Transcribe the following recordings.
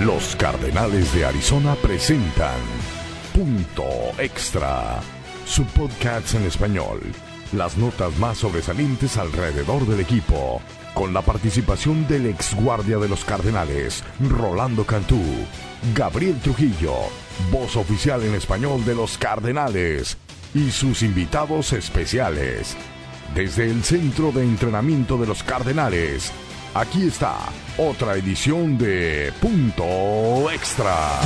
Los Cardenales de Arizona presentan Punto Extra, su podcast en español. Las notas más sobresalientes alrededor del equipo, con la participación del ex guardia de los Cardenales, Rolando Cantú, Gabriel Trujillo, voz oficial en español de los Cardenales, y sus invitados especiales. Desde el centro de entrenamiento de los Cardenales, aquí está otra edición de Punto Extra.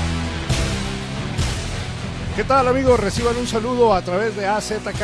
¿Qué tal, amigos? Reciban un saludo a través de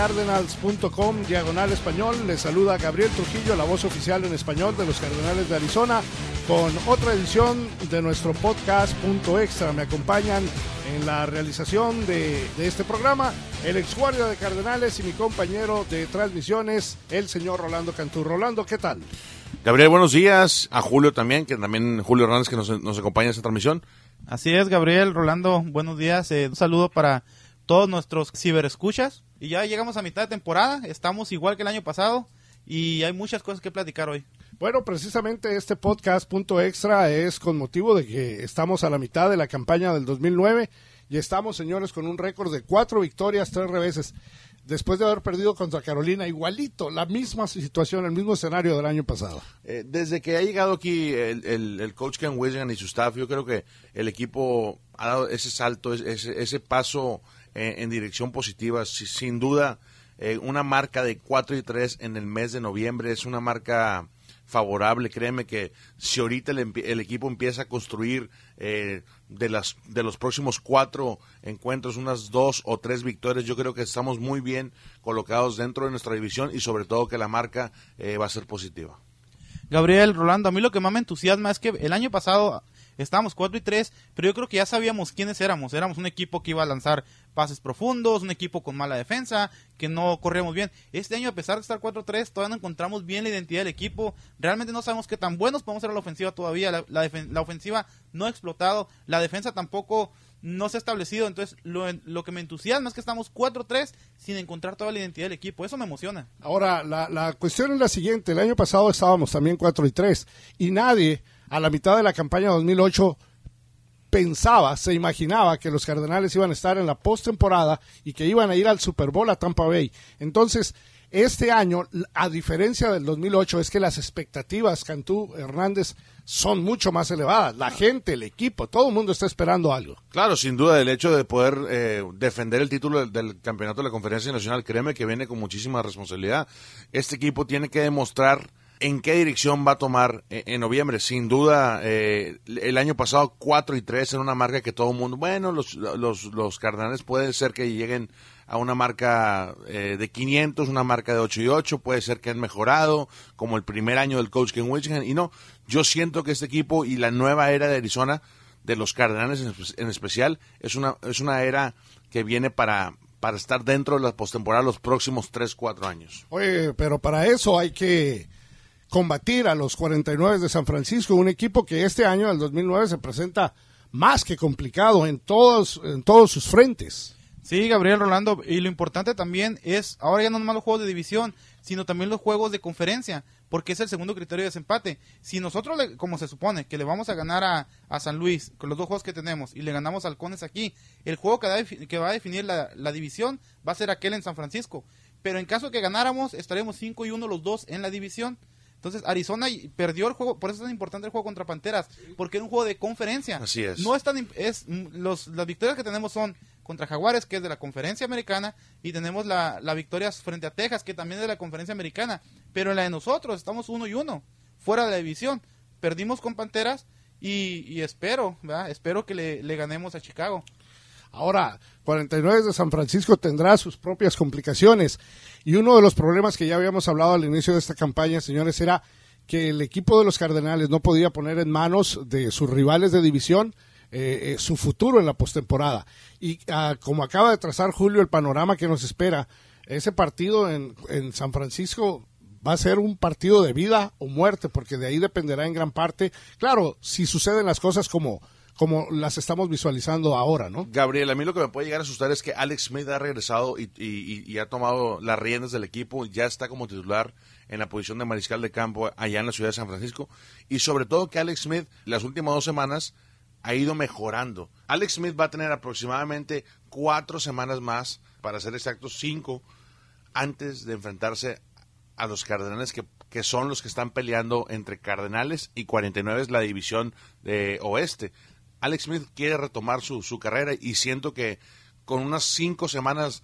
azcardinals.com/español. Les saluda Gabriel Trujillo, la voz oficial en español de los Cardenales de Arizona, con otra edición de nuestro podcast Punto Extra. Me acompañan en la realización de este programa el ex guardia de Cardenales y mi compañero de transmisiones, el señor Rolando Cantú. Rolando, ¿qué tal? Gabriel, buenos días. A Julio también, Julio Hernández, que nos acompaña en esta transmisión. Así es, Gabriel, Rolando, buenos días. Un saludo para todos nuestros ciberescuchas. Y ya llegamos a mitad de temporada, estamos igual que el año pasado y hay muchas cosas que platicar hoy. Bueno, precisamente este podcast Punto Extra es con motivo de que estamos a la mitad de la campaña del 2009 y estamos, señores, con un récord de 4 victorias, 3 reveses. Después de haber perdido contra Carolina, igualito, la misma situación, el mismo escenario del año pasado. Desde que ha llegado aquí el coach Ken Whisenant y su staff, yo creo que el equipo ha dado ese salto, ese paso en dirección positiva. Sin duda, una marca de 4-3 en el mes de noviembre es una marca favorable. Créeme que si ahorita el equipo empieza a construir de los próximos 4 encuentros unas 2 o 3 victorias, yo creo que estamos muy bien colocados dentro de nuestra división y sobre todo que la marca va a ser positiva. Gabriel, Rolando, a mí lo que más me entusiasma es que el año pasado estábamos 4-3, pero yo creo que ya sabíamos quiénes éramos. Éramos un equipo que iba a lanzar pases profundos, un equipo con mala defensa, que no corríamos bien. Este año, a pesar de estar 4-3, todavía no encontramos bien la identidad del equipo. Realmente no sabemos qué tan buenos podemos ser a la ofensiva todavía. La ofensiva no ha explotado, la defensa tampoco no se ha establecido. Entonces, lo que me entusiasma es que estamos 4-3 sin encontrar toda la identidad del equipo. Eso me emociona. Ahora, la cuestión es la siguiente. El año pasado estábamos también 4-3 y nadie a la mitad de la campaña 2008 se imaginaba que los Cardenales iban a estar en la postemporada y que iban a ir al Super Bowl a Tampa Bay. Entonces, este año, a diferencia del 2008, es que las expectativas, Cantú, Hernández, son mucho más elevadas. La gente, el equipo, todo el mundo está esperando algo. Claro, sin duda, el hecho de poder defender el título del campeonato de la Conferencia Nacional, créeme que viene con muchísima responsabilidad. Este equipo tiene que demostrar en qué dirección va a tomar en noviembre. Sin duda, el año pasado 4-3 era una marca que todo el mundo, bueno, los Cardenales puede ser que lleguen a una marca de 500, una marca de 8-8, puede ser que han mejorado, como el primer año del coach Ken Whisenant, y no, yo siento que este equipo y la nueva era de Arizona, de los Cardenales en especial, es una era que viene para estar dentro de la postemporada los próximos 3-4 años. Oye, pero para eso hay que combatir a los 49 de San Francisco, un equipo que este año, el 2009, se presenta más que complicado en todos sus frentes. Sí, Gabriel, Rolando, y lo importante también es, ahora ya no nomás los juegos de división, sino también los juegos de conferencia, porque es el segundo criterio de desempate. Si nosotros, como se supone, que le vamos a ganar a San Luis con los 2 juegos que tenemos y le ganamos a Halcones aquí, el juego que va a definir la división va a ser aquel en San Francisco. Pero en caso de que ganáramos, estaremos 5-1 los 2 en la división. Entonces, Arizona perdió el juego, por eso es tan importante el juego contra Panteras, porque era un juego de conferencia. Así es. No es tan, las victorias que tenemos son contra Jaguares, que es de la Conferencia Americana, y tenemos la victoria frente a Texas, que también es de la Conferencia Americana. Pero en la de nosotros estamos 1-1, fuera de la división. Perdimos con Panteras y espero que le ganemos a Chicago. Ahora, 49 de San Francisco tendrá sus propias complicaciones y uno de los problemas que ya habíamos hablado al inicio de esta campaña, señores, era que el equipo de los Cardenales no podía poner en manos de sus rivales de división su futuro en la postemporada. Y como acaba de trazar Julio el panorama que nos espera, ese partido en San Francisco va a ser un partido de vida o muerte, porque de ahí dependerá en gran parte, claro, si suceden las cosas como las estamos visualizando ahora, ¿no? Gabriel, a mí lo que me puede llegar a asustar es que Alex Smith ha regresado y ha tomado las riendas del equipo, ya está como titular en la posición de mariscal de campo allá en la ciudad de San Francisco, y sobre todo que Alex Smith las últimas 2 semanas ha ido mejorando. Alex Smith va a tener aproximadamente 4 semanas más, para ser exactos 5, antes de enfrentarse a los Cardenales, que son los que están peleando entre Cardenales y 49, la división de oeste. Alex Smith quiere retomar su carrera y siento que con unas 5 semanas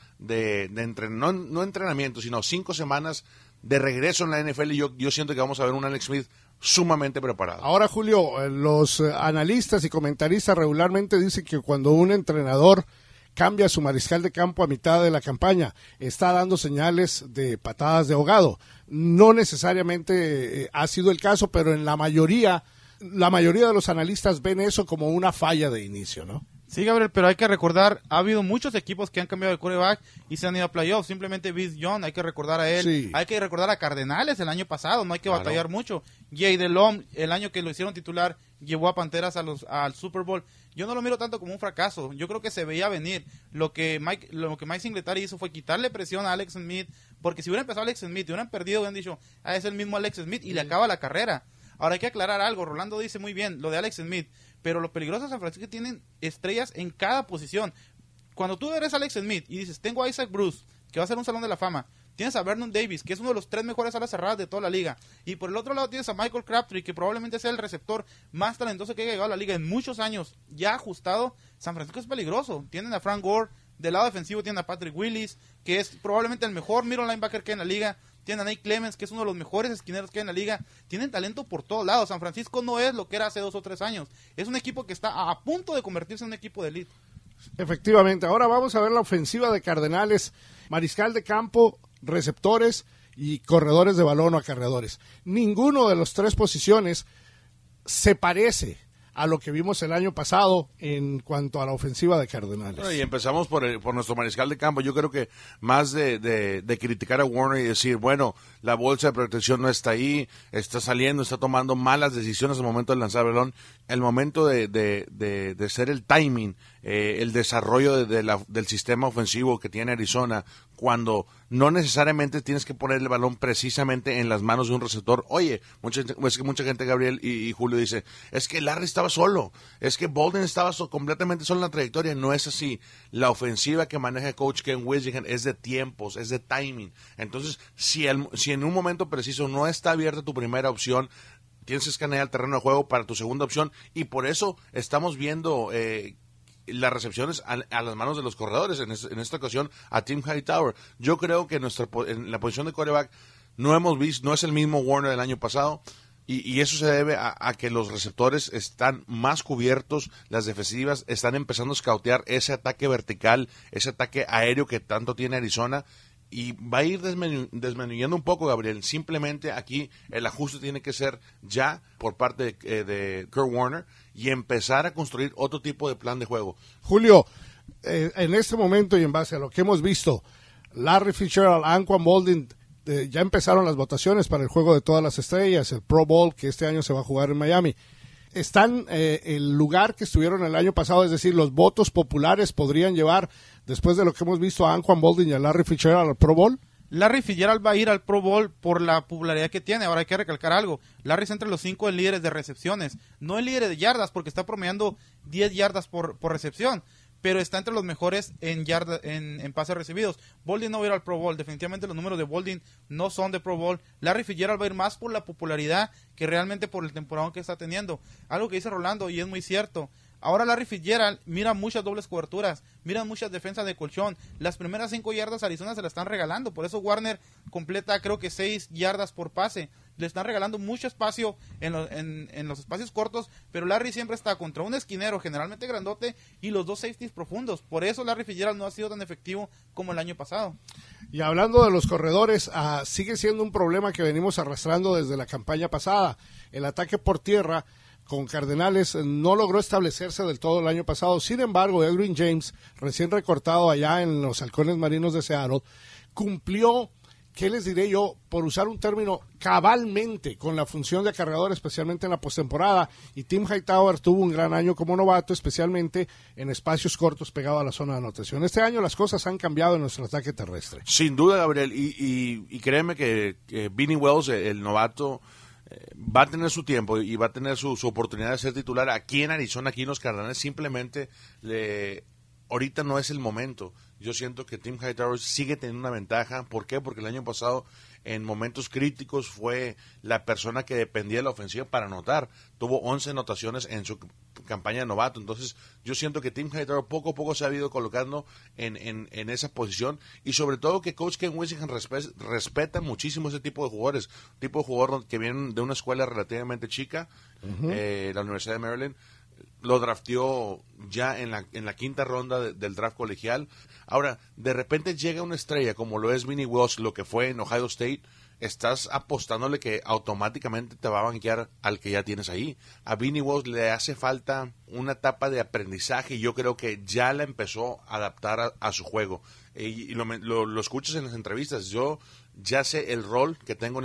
no entrenamiento, sino 5 semanas de regreso en la NFL, yo siento que vamos a ver un Alex Smith sumamente preparado. Ahora, Julio, los analistas y comentaristas regularmente dicen que cuando un entrenador cambia su mariscal de campo a mitad de la campaña, está dando señales de patadas de ahogado. No necesariamente ha sido el caso, pero en la mayoría de los analistas ven eso como una falla de inicio, ¿no? Sí, Gabriel, pero hay que recordar, ha habido muchos equipos que han cambiado de quarterback y se han ido a playoffs. Simplemente Vince Young, hay que recordar a él. Sí. Hay que recordar a Cardenales el año pasado, no hay que batallar mucho. Jay Delhomme, el año que lo hicieron titular, llevó a Panteras al Super Bowl. Yo no lo miro tanto como un fracaso. Yo creo que se veía venir. Lo que Mike Singletary hizo fue quitarle presión a Alex Smith, porque si hubiera empezado Alex Smith y hubieran perdido, hubieran dicho, es el mismo Alex Smith, y le acaba la carrera. Ahora hay que aclarar algo. Rolando dice muy bien lo de Alex Smith, pero lo peligroso de San Francisco es que tienen estrellas en cada posición. Cuando tú eres Alex Smith y dices, tengo a Isaac Bruce, que va a ser un salón de la fama, tienes a Vernon Davis, que es uno de los 3 mejores alas cerradas de toda la liga, y por el otro lado tienes a Michael Crabtree, que probablemente sea el receptor más talentoso que haya llegado a la liga en muchos años, ya ajustado. San Francisco es peligroso. Tienen a Frank Gore, del lado defensivo tienen a Patrick Willis, que es probablemente el mejor middle linebacker que hay en la liga. Tienen a Nate Clemens, que es uno de los mejores esquineros que hay en la liga. Tienen talento por todos lados. San Francisco no es lo que era hace 2 o 3 años. Es un equipo que está a punto de convertirse en un equipo de elite. Efectivamente. Ahora vamos a ver la ofensiva de Cardenales. Mariscal de campo, receptores y corredores de balón o acarreadores. Ninguno de las 3 posiciones se parece a lo que vimos el año pasado en cuanto a la ofensiva de Cardenales. Bueno, y empezamos por nuestro mariscal de campo. Yo creo que más de criticar a Warner y decir, bueno, la bolsa de protección no está ahí, está saliendo, está tomando malas decisiones al momento de lanzar el balón, el momento de ser el timing, el desarrollo del sistema ofensivo que tiene Arizona, cuando no necesariamente tienes que poner el balón precisamente en las manos de un receptor. Oye, mucha gente, Gabriel y Julio, dice, es que Larry estaba solo, es que Bolden estaba completamente solo en la trayectoria. No es así. La ofensiva que maneja Coach Ken Whisenhunt es de tiempos, es de timing. Entonces, si en un momento preciso no está abierta tu primera opción, tienes que escanear el terreno de juego para tu segunda opción, y por eso estamos viendo las recepciones a las manos de los corredores, en esta ocasión a Tim Hightower. Yo creo que en la posición de quarterback no es el mismo Warner del año pasado, y eso se debe a que los receptores están más cubiertos, las defensivas están empezando a scoutear ese ataque vertical, ese ataque aéreo que tanto tiene Arizona, y va a ir desmenuzando un poco, Gabriel. Simplemente aquí el ajuste tiene que ser ya por parte de Kurt Warner y empezar a construir otro tipo de plan de juego. Julio, en este momento y en base a lo que hemos visto, Larry Fitzgerald, Anquan Boldin, ya empezaron las votaciones para el Juego de Todas las Estrellas, el Pro Bowl, que este año se va a jugar en Miami. Están el lugar que estuvieron el año pasado, es decir, los votos populares podrían llevar, después de lo que hemos visto, a Anquan Boldin y a Larry Fitzgerald al Pro Bowl. Larry Fitzgerald va a ir al Pro Bowl por la popularidad que tiene. Ahora hay que recalcar algo. Larry está entre los 5 líderes de recepciones, no el líder de yardas, porque está promediando 10 yardas por recepción, pero está entre los mejores en pases recibidos. Boldin no va a ir al Pro Bowl. Definitivamente los números de Boldin no son de Pro Bowl. Larry Fitzgerald va a ir más por la popularidad que realmente por el temporada que está teniendo. Algo que dice Rolando, y es muy cierto. Ahora Larry Fitzgerald mira muchas dobles coberturas, mira muchas defensas de colchón. Las primeras 5 yardas Arizona se la están regalando, por eso Warner completa creo que 6 yardas por pase. Le están regalando mucho espacio en los espacios cortos, pero Larry siempre está contra un esquinero generalmente grandote y los 2 safeties profundos. Por eso Larry Fitzgerald no ha sido tan efectivo como el año pasado. Y hablando de los corredores, sigue siendo un problema que venimos arrastrando desde la campaña pasada. El ataque por tierra con Cardenales no logró establecerse del todo el año pasado. Sin embargo, Edwin James, recién recortado allá en los Halcones Marinos de Seattle, cumplió, ¿qué les diré yo? Por usar un término, cabalmente con la función de acarreador, especialmente en la postemporada. Y Tim Hightower tuvo un gran año como novato, especialmente en espacios cortos pegado a la zona de anotación. Este año las cosas han cambiado en nuestro ataque terrestre. Sin duda, Gabriel, y créeme que Vinny Wells, el novato, va a tener su tiempo y va a tener su oportunidad de ser titular aquí en Arizona, aquí en los Cardenales. Simplemente ahorita no es el momento. Yo siento que Tim Hightower sigue teniendo una ventaja. ¿Por qué? Porque el año pasado, en momentos críticos, fue la persona que dependía de la ofensiva para anotar. Tuvo 11 anotaciones en su campaña de novato. Entonces, yo siento que Tim Hightower poco a poco se ha ido colocando en esa posición. Y sobre todo que Coach Ken Whisenham respeta muchísimo ese tipo de jugadores. Tipo de jugador que vienen de una escuela relativamente chica, la Universidad de Maryland. Lo drafteó ya en la quinta ronda del draft colegial. Ahora, de repente llega una estrella como lo es Vinny Wells, lo que fue en Ohio State. Estás apostándole que automáticamente te va a banquear al que ya tienes ahí. A Vinny Wells le hace falta una etapa de aprendizaje y yo creo que ya la empezó a adaptar a su juego. Y lo escuchas en las entrevistas. Yo ya sé el rol que tengo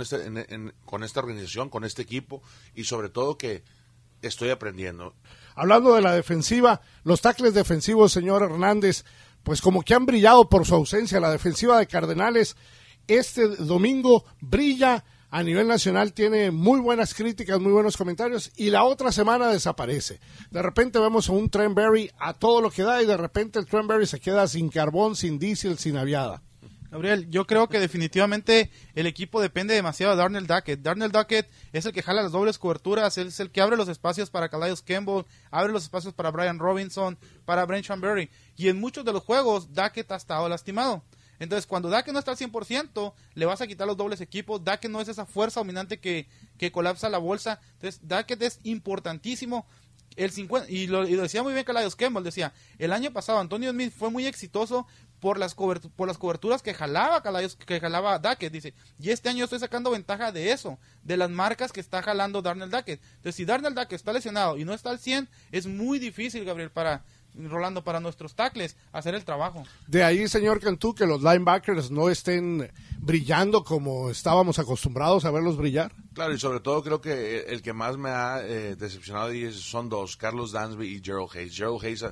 con esta organización, con este equipo, y sobre todo que estoy aprendiendo. Hablando de la defensiva, los tackles defensivos, señor Hernández, pues como que han brillado por su ausencia. La defensiva de Cardenales este domingo brilla a nivel nacional, tiene muy buenas críticas, muy buenos comentarios, y la otra semana desaparece. De repente vemos a un Trent Berry a todo lo que da, y de repente el Trent Berry se queda sin carbón, sin diésel, sin aviada. Gabriel, yo creo que definitivamente el equipo depende demasiado de Darnell Duckett. Darnell Duckett es el que jala las dobles coberturas, es el que abre los espacios para Calais Campbell, abre los espacios para Brian Robinson, para Brent Chambers, y en muchos de los juegos Duckett ha estado lastimado. Entonces, cuando Duckett no está al 100%, le vas a quitar los dobles equipos. Duckett no es esa fuerza dominante que colapsa la bolsa. Entonces, Duckett es importantísimo. El 50, y lo decía muy bien Calais Campbell, decía, el año pasado Antonio Smith fue muy exitoso por las coberturas que jalaba Duckett, dice, y este año estoy sacando ventaja de eso, de las marcas que está jalando Darnell Duckett. Entonces, si Darnell Duckett está lesionado y no está al 100, es muy difícil, Gabriel, Rolando, para nuestros tackles hacer el trabajo. De ahí, señor Cantú, que los linebackers no estén brillando como estábamos acostumbrados a verlos brillar. Claro, y sobre todo creo que el que más me ha decepcionado son dos, Carlos Dansby y Gerald Hayes. Gerald Hayes,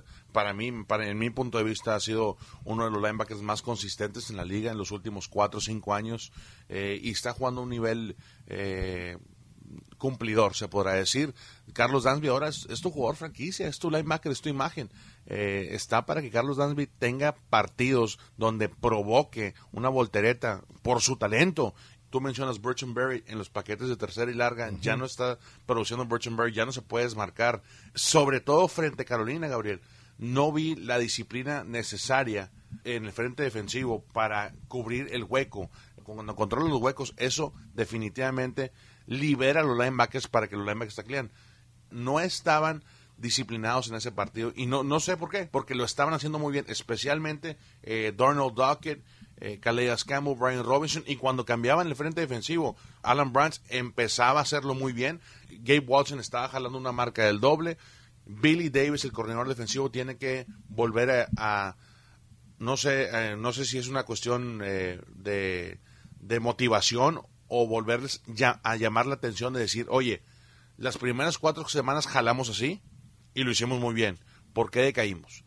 en mi punto de vista, ha sido uno de los linebackers más consistentes en la liga en los últimos 4 o 5 años, y está jugando a un nivel cumplidor, se podrá decir. Carlos Dansby ahora es tu jugador franquicia, es tu linebacker, es tu imagen. Está para que Carlos Dansby tenga partidos donde provoque una voltereta por su talento. Tú mencionas Burton Berry en los paquetes de tercera y larga, ya no está produciendo Burton Berry, ya no se puede desmarcar. Sobre todo frente a Carolina, Gabriel, no vi la disciplina necesaria en el frente defensivo para cubrir el hueco. Cuando controlan los huecos, eso definitivamente libera a los linebackers para que los linebackers taclean. No estaban disciplinados en ese partido y no sé por qué, porque lo estaban haciendo muy bien, especialmente Darnell Duckett, Calais Campbell, Brian Robinson, y cuando cambiaban el frente defensivo, Alan Branch empezaba a hacerlo muy bien. Gabe Watson estaba jalando una marca del doble. Billy Davis, el coordinador defensivo, tiene que volver a no sé si es una cuestión de motivación o volverles a llamar la atención, de decir, oye, las primeras 4 semanas jalamos así y lo hicimos muy bien, ¿por qué decaímos?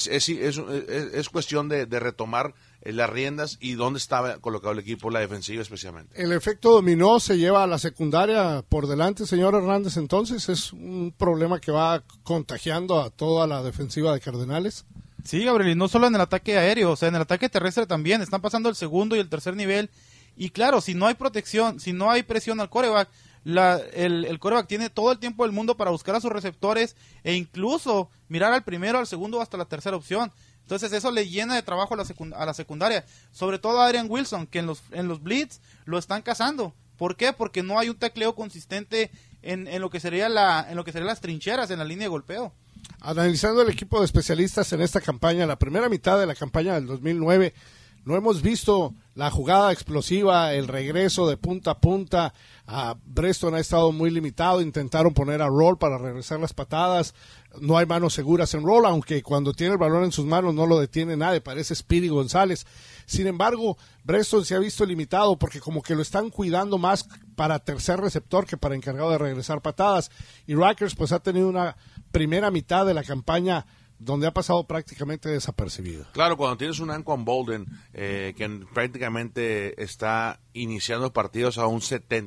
Es cuestión de retomar las riendas y dónde estaba colocado el equipo, la defensiva especialmente. El efecto dominó se lleva a la secundaria por delante, señor Hernández, entonces es un problema que va contagiando a toda la defensiva de Cardenales. Sí, Gabriel, y no solo en el ataque aéreo, o sea, en el ataque terrestre también, están pasando el segundo y el tercer nivel, y claro, si no hay protección, si no hay presión al quarterback, el quarterback tiene todo el tiempo del mundo para buscar a sus receptores e incluso mirar al primero, al segundo o hasta la tercera opción. Entonces eso le llena de trabajo a la secundaria, sobre todo a Adrian Wilson, que en los blitz lo están cazando. ¿Por qué? Porque no hay un tacleo consistente en lo que serían las trincheras en la línea de golpeo. Analizando el equipo de especialistas en esta campaña, la primera mitad de la campaña del 2009, no hemos visto la jugada explosiva, el regreso de punta a punta. Breston ha estado muy limitado, intentaron poner a Roll para regresar las patadas, no hay manos seguras en Roll, aunque cuando tiene el balón en sus manos no lo detiene nadie, parece Speedy González. Sin embargo, Breston se ha visto limitado porque como que lo están cuidando más para tercer receptor que para encargado de regresar patadas. Y Rutgers pues ha tenido una primera mitad de la campaña donde ha pasado prácticamente desapercibido. Claro, cuando tienes un Anquan Boldin que prácticamente está iniciando partidos a un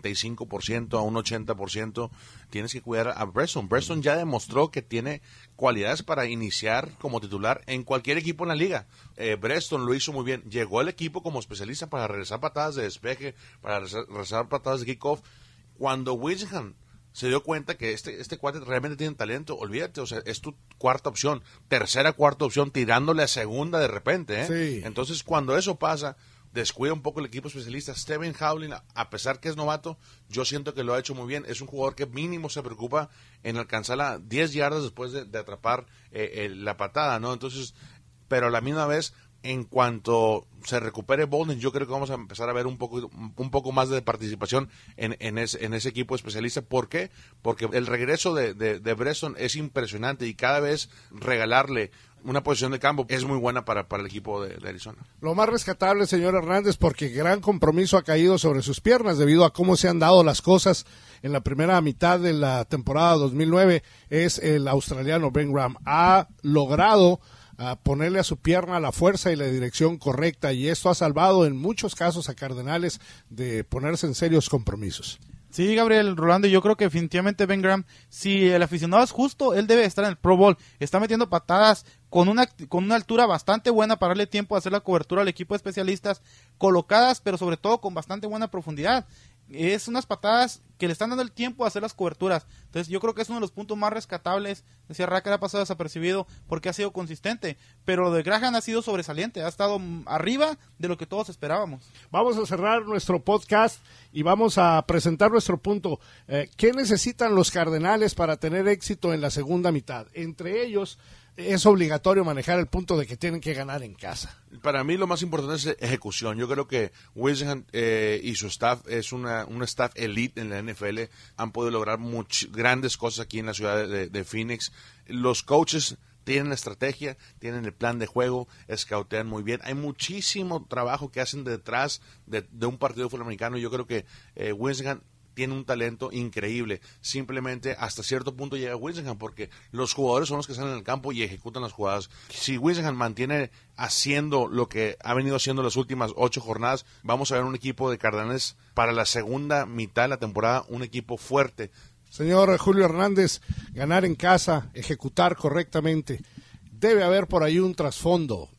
75%, a un 80%, tienes que cuidar a Bresson. Bresson ya demostró que tiene cualidades para iniciar como titular en cualquier equipo en la liga. Bresson lo hizo muy bien. Llegó al equipo como especialista para regresar patadas de despeje, para regresar patadas de kickoff. Cuando Whisenham se dio cuenta que este cuate realmente tiene talento, olvídate, o sea, es tu cuarta opción, tercera, cuarta opción, tirándole a segunda de repente, ¿eh? Sí. Entonces, cuando eso pasa, descuida un poco el equipo especialista. Steven Howling, a pesar que es novato, yo siento que lo ha hecho muy bien. Es un jugador que mínimo se preocupa en alcanzar las 10 yardas después de atrapar la patada, ¿no? Entonces, pero a la misma vez, en cuanto se recupere Bolden, yo creo que vamos a empezar a ver un poco más de participación en ese equipo especialista. ¿Por qué? Porque el regreso de Bresson es impresionante y cada vez regalarle una posición de campo es muy buena para el equipo de Arizona. Lo más rescatable, señor Hernández, porque gran compromiso ha caído sobre sus piernas debido a cómo se han dado las cosas en la primera mitad de la temporada 2009, es el australiano Ben Graham. Ha logrado ponerle a su pierna la fuerza y la dirección correcta, y esto ha salvado en muchos casos a Cardenales de ponerse en serios compromisos. Sí, Gabriel, Rolando, yo creo que definitivamente Ben Graham, si el aficionado es justo, él debe estar en el Pro Bowl. Está metiendo patadas con una altura bastante buena para darle tiempo a hacer la cobertura al equipo de especialistas, colocadas, pero sobre todo con bastante buena profundidad. Es unas patadas que le están dando el tiempo de hacer las coberturas. Entonces yo creo que es uno de los puntos más rescatables. Decía Racker, ha pasado desapercibido porque ha sido consistente, pero lo de Graham ha sido sobresaliente, ha estado arriba de lo que todos esperábamos. Vamos a cerrar nuestro podcast y vamos a presentar nuestro punto. ¿Qué necesitan los Cardenales para tener éxito en la segunda mitad? Entre ellos, es obligatorio manejar el punto de que tienen que ganar en casa. Para mí lo más importante es ejecución. Yo creo que Whisenham y su staff es un staff elite en la NFL. Han podido lograr grandes cosas aquí en la ciudad de Phoenix. Los coaches tienen la estrategia, tienen el plan de juego, escautean muy bien. Hay muchísimo trabajo que hacen detrás de un partido de fútbol americano. Yo creo que Whisenham tiene un talento increíble. Simplemente hasta cierto punto llega Whisenham porque los jugadores son los que salen al campo y ejecutan las jugadas. Si Whisenham mantiene haciendo lo que ha venido haciendo las últimas 8 jornadas, vamos a ver un equipo de Cardenales para la segunda mitad de la temporada, un equipo fuerte. Señor Julio Hernández, ganar en casa, ejecutar correctamente, debe haber por ahí un trasfondo,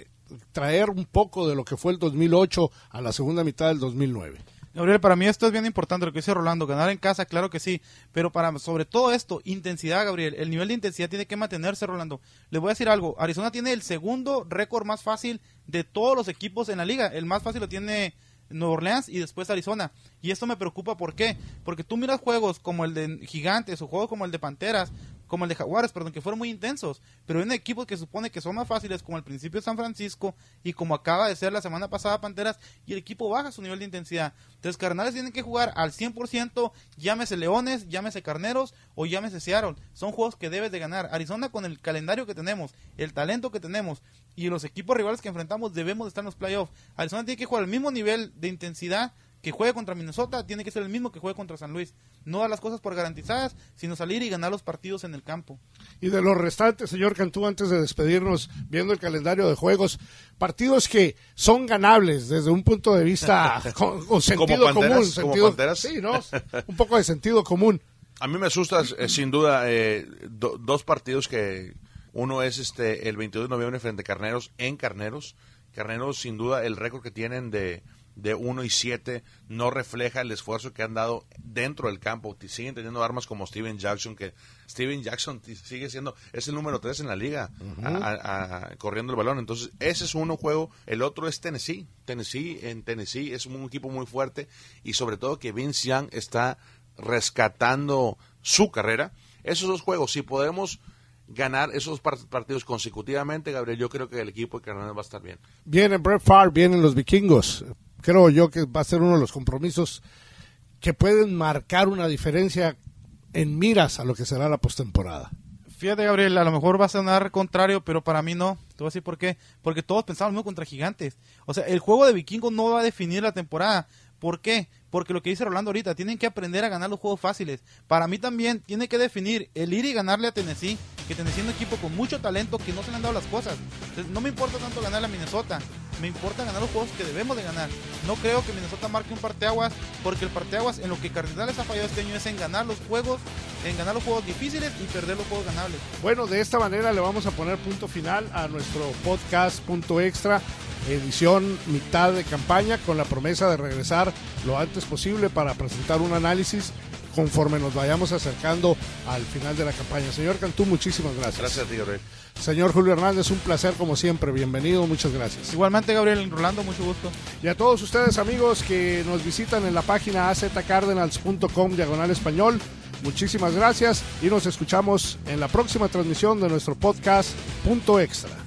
traer un poco de lo que fue el 2008 a la segunda mitad del 2009. Gabriel, para mí esto es bien importante, lo que dice Rolando, ganar en casa, claro que sí, pero sobre todo esto, intensidad, Gabriel, el nivel de intensidad tiene que mantenerse, Rolando. Les voy a decir algo, Arizona tiene el segundo récord más fácil de todos los equipos en la liga, el más fácil lo tiene Nueva Orleans y después Arizona, y esto me preocupa, ¿por qué? Porque tú miras juegos como el de Gigantes o juegos como el de Panteras, como el de Jaguares, perdón, que fueron muy intensos, pero hay equipos que supone que son más fáciles, como el principio de San Francisco y como acaba de ser la semana pasada Panteras, y el equipo baja su nivel de intensidad. Entonces Cardenales tienen que jugar al 100%, llámese Leones, llámese Carneros o llámese Seattle, son juegos que debes de ganar. Arizona, con el calendario que tenemos, el talento que tenemos y los equipos rivales que enfrentamos, debemos de estar en los playoffs. Arizona tiene que jugar al mismo nivel de intensidad que juegue contra Minnesota, tiene que ser el mismo que juegue contra San Luis. No dar las cosas por garantizadas, sino salir y ganar los partidos en el campo. Y de los restantes, señor Cantú, antes de despedirnos, viendo el calendario de juegos, partidos que son ganables desde un punto de vista con sentido común. Sí, ¿no? Un poco de sentido común. A mí me asusta, sin duda, dos partidos que uno es el 22 de noviembre frente a Carneros en Carneros. Carneros, sin duda, el récord que tienen de 1-7 no refleja el esfuerzo que han dado dentro del campo. Siguen teniendo armas como Steven Jackson, que Steven Jackson sigue siendo, es el número 3 en la liga, corriendo el balón. Entonces ese es uno juego. El otro es Tennessee es un equipo muy fuerte, y sobre todo que Vince Young está rescatando su carrera. Esos dos juegos, si podemos ganar esos partidos consecutivamente, Gabriel, yo creo que el equipo de Cardenales va a estar bien. Vienen Brett Favre, vienen los vikingos. Creo yo que va a ser uno de los compromisos que pueden marcar una diferencia en miras a lo que será la postemporada. Fíjate, Gabriel, a lo mejor va a sonar contrario, pero para mí no. Te voy a decir por qué. Porque todos pensamos lo mismo contra Gigantes. O sea, el juego de vikingos no va a definir la temporada. ¿Por qué? Porque lo que dice Rolando ahorita, tienen que aprender a ganar los juegos fáciles. Para mí también tiene que definir el ir y ganarle a Tennessee. que Tennessee es un equipo con mucho talento que no se le han dado las cosas. Entonces, no me importa tanto ganar a Minnesota, me importa ganar los juegos que debemos de ganar. No creo que Minnesota marque un parteaguas, porque el parteaguas en lo que Cardenales ha fallado este año es en ganar los juegos difíciles y perder los juegos ganables. Bueno, de esta manera le vamos a poner punto final a nuestro podcast Punto Extra, edición mitad de campaña, con la promesa de regresar lo antes posible para presentar un análisis conforme nos vayamos acercando al final de la campaña. Señor Cantú, muchísimas gracias. Gracias a ti, Gabriel. Señor Julio Hernández, un placer como siempre. Bienvenido, muchas gracias. Igualmente, Gabriel, Rolando, mucho gusto. Y a todos ustedes, amigos, que nos visitan en la página azcardinals.com/español, muchísimas gracias y nos escuchamos en la próxima transmisión de nuestro podcast Punto Extra.